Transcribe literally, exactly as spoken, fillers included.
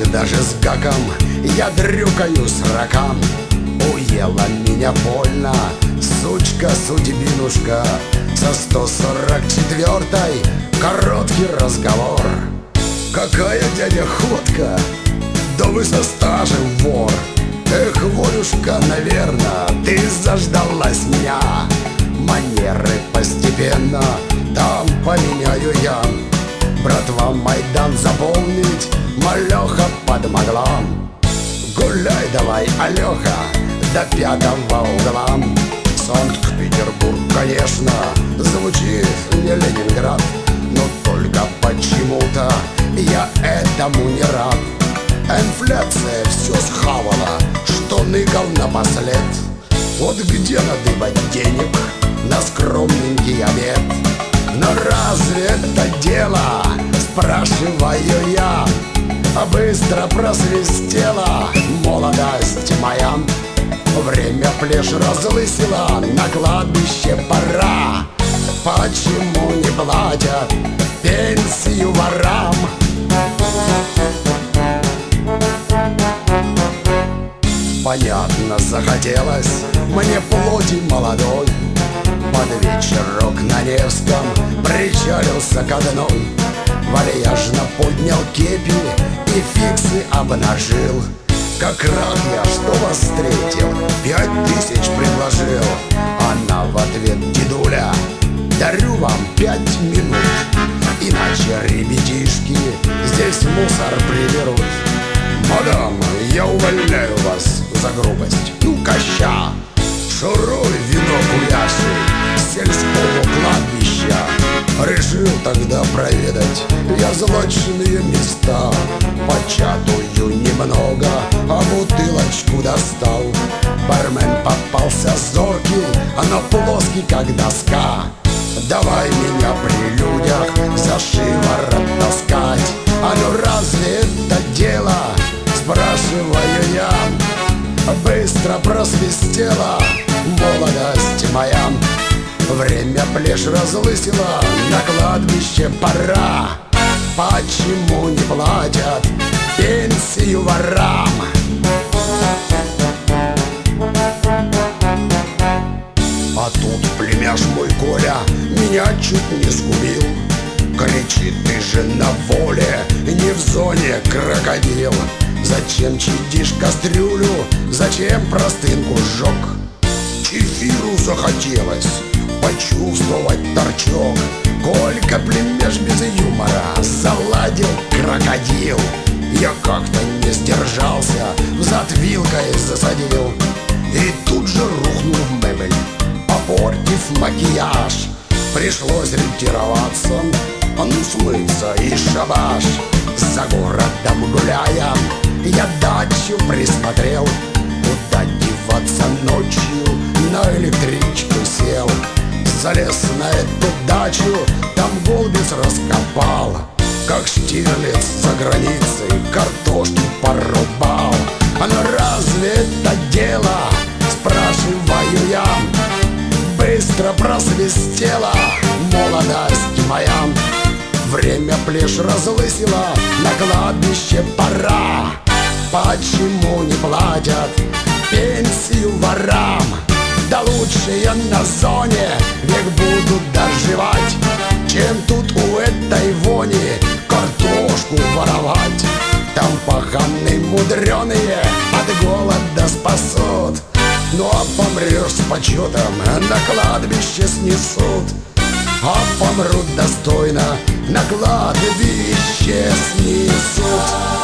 даже с гаком я дрюкаю срокам. Уела меня больно, сучка, судьбинушка. Со сто сорок четвёртой короткий разговор. Какая дядя ходка, да вы со стажем вор. Эх, Волюшка, наверно, ты заждалась меня. Манеры постепенно там поменяю я. Братва, Майдан заполнить малёха подмогла. Гуляй давай, Алёха, до пятого угла. Санкт-Петербург, конечно, звучит не Ленинград, но только почему-то я этому не рад. Инфляция все схавала, что ныкал напослед. Вот где надыбать денег на скромненький обед? Но разве это дело, спрашиваю я? А быстро просвистела молодость моя. Время плешь разлысила, на кладбище пора. Почему не платят пенсию ворам? Понятно, захотелось мне плоти молодой. Под вечерок на Невском причалился к одной. Вальяжно поднял кепи и фиксы обнажил. Как рад я, что вас встретил, пять тысяч предложил. Она в ответ: дедуля, дарю вам пять минут, иначе ребятишки здесь мусор приберут. Мадам, я увольняю вас за грубость. Ну-ка ща, шуруй, венок уяши с сельского кладбища. Решил тогда проведать я злачные места. Початую немного, а бутылочку достал. Бармен попался зоркий, но плоский, как доска. Давай меня при людях за шиворот таскать. А ну разве это дело, спрашиваю я? Быстро просвистела молодость моя. Время плешь разлысила, на кладбище пора. Почему не платят пенсию ворам? А тут племяш мой Коля меня чуть не сгубил. Кричит: ты же на воле, не в зоне крокодил. Зачем чадишь кастрюлю, зачем простынку сжег? Кефиру захотелось почувствовать торчок. Колька, племяш без юмора, заладил крокодил. Я как-то не сдержался, взад вилкой засадил. И тут же рухнул в мебель, попортив макияж. Пришлось ретироваться, а ну смыться и шабаш. За городом гуляя, я дачу присмотрел. Куда деваться ночью, на электричку сел. Залез на эту дачу, там голубец раскопал. Как Штирлиц за границей картошки порубал. А ну разве это дело, спрашиваю я? Быстро просвистела молодость моя. Время плешь разлысила, на кладбище пора. Почему не платят пенсию ворам? Да лучше я на зоне век буду доживать, чем тут у этой вони картошку воровать. Там паханы мудреные от голода спасут. Ну а помрешь с почетом, на кладбище снесут. А помрут достойно, на кладбище снесут.